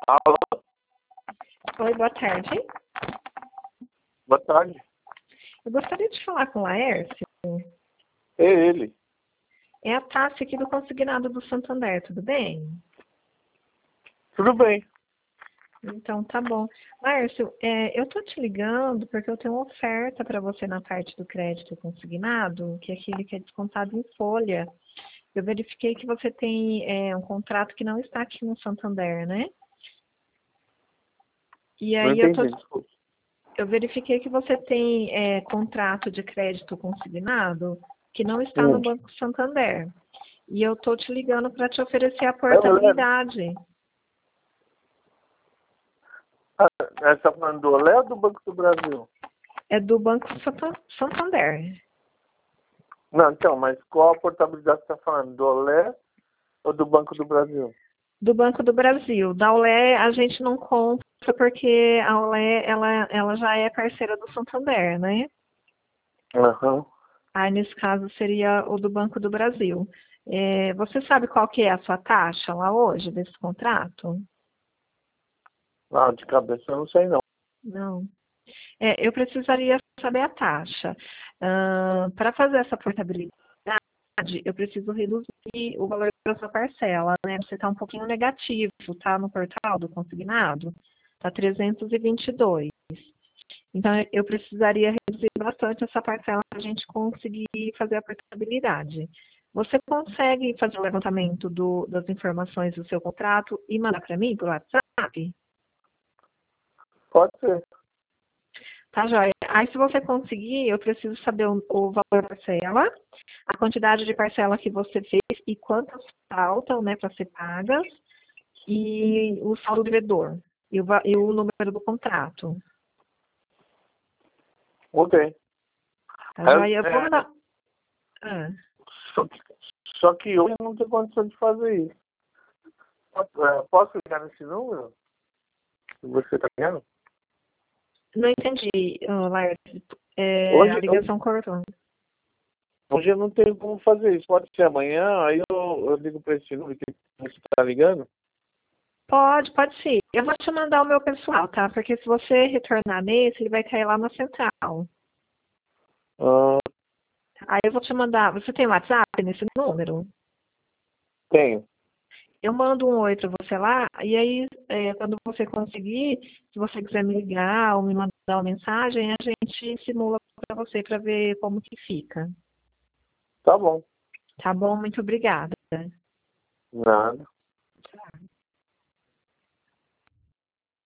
Alô, Oi, boa tarde. boa tarde. Eu gostaria de falar com o Laércio. É ele. É a Tássia aqui do Consignado do Santander, tudo bem? Tudo bem. Então, tá bom. Laércio, eu tô te ligando porque eu tenho uma oferta para você na parte do crédito consignado, que é aquele que é descontado em folha. Eu verifiquei que você tem um contrato que não está aqui no Santander, né? E Não aí entendi, desculpa. eu verifiquei que você tem contrato de crédito consignado que não está no Hum. Banco Santander. E eu tô te ligando para te oferecer a É o Olé? portabilidade. Você está falando do Olé ou do Banco do Brasil? É do Banco Santander. Não, então, mas qual a portabilidade você está falando? Do Olé ou do Banco do Brasil? Do Banco do Brasil. Da Olé a gente não compra porque a Olé ela já é parceira do Santander, né? Aham. Aí nesse caso seria o do Banco do Brasil. Você sabe qual que é a sua taxa lá hoje desse contrato? Ah, de cabeça eu não sei não. Não. Eu precisaria saber a taxa. Para fazer essa portabilidade, eu preciso reduzir o valor da sua parcela, né? Você está um pouquinho negativo, tá? No portal do consignado, está 322. Então, eu precisaria reduzir bastante essa parcela para a gente conseguir fazer a portabilidade. Você consegue fazer o levantamento das informações do seu contrato e mandar para mim pelo WhatsApp? Pode ser. Tá, joia? Aí, se você conseguir, eu preciso saber o valor da parcela, a quantidade de parcela que você fez e quantas faltam, né, para ser pagas, e o saldo devedor, e o número do contrato. Ok. Tá, É, joia? Eu vou é, mandar... Ah, só, só que hoje eu não tenho condição de fazer isso. Posso ligar nesse número? Que você está ligando? não entendi, Laércio. A Hoje, ligação cortou. hoje eu não tenho como fazer isso. Pode ser amanhã, aí eu ligo para esse número que você está ligando. Pode sim. Eu vou te mandar o meu pessoal, tá? Porque se você retornar nesse, ele vai cair lá na central. Ah, Aí eu vou te mandar. Você tem WhatsApp nesse número? tenho. Eu mando um oi para você lá, e aí, quando você conseguir, se você quiser me ligar ou me mandar uma mensagem, a gente simula para você para ver como que fica. Tá bom. Tá bom? Muito obrigada. Nada.